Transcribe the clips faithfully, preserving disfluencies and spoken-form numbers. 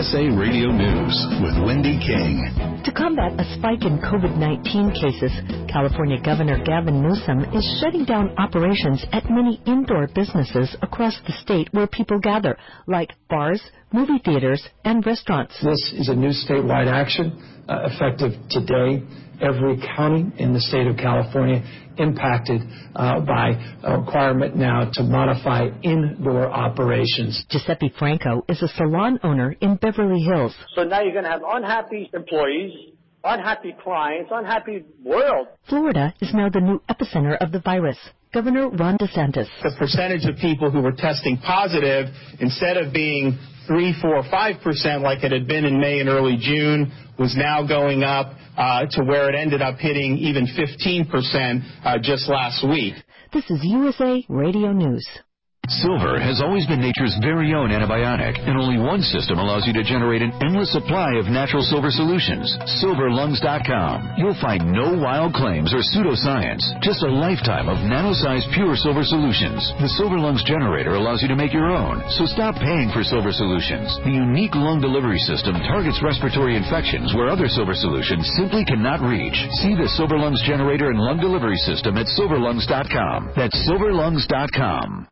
S A Radio News with Wendy King. To combat a spike in COVID nineteen cases, California Governor Gavin Newsom is shutting down operations at many indoor businesses across the state where people gather, like bars, movie theaters, and restaurants. This is a new statewide action uh, effective today. Every county in the state of California impacted uh, by a requirement now to modify indoor operations. Giuseppe Franco is a salon owner in Beverly Hills. So now you're going to have unhappy employees, unhappy clients, unhappy world. Florida is now the new epicenter of the virus. Governor Ron DeSantis. The percentage of people who were testing positive, instead of being three, four, five percent like it had been in May and early June, was now going up uh, to where it ended up hitting even fifteen percent uh, just last week. This is U S A Radio News. Silver has always been nature's very own antibiotic, and only one system allows you to generate an endless supply of natural silver solutions. silver lungs dot com. You'll find no wild claims or pseudoscience, just a lifetime of nano-sized pure silver solutions. The Silver Lungs generator allows you to make your own, so stop paying for silver solutions. The unique lung delivery system targets respiratory infections where other silver solutions simply cannot reach. See the Silver Lungs generator and lung delivery system at silver lungs dot com. That's silver lungs dot com.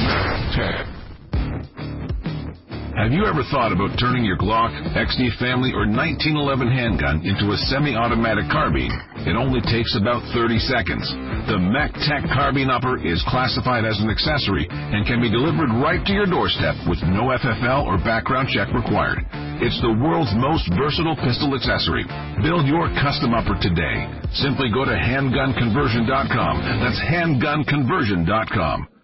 Have you ever thought about turning your Glock, X D Family, or nineteen eleven handgun into a semi-automatic carbine? It only takes about thirty seconds. The MechTech Carbine Upper is classified as an accessory and can be delivered right to your doorstep with no F F L or background check required. It's the world's most versatile pistol accessory. Build your custom upper today. Simply go to handgun conversion dot com. That's handgun conversion dot com.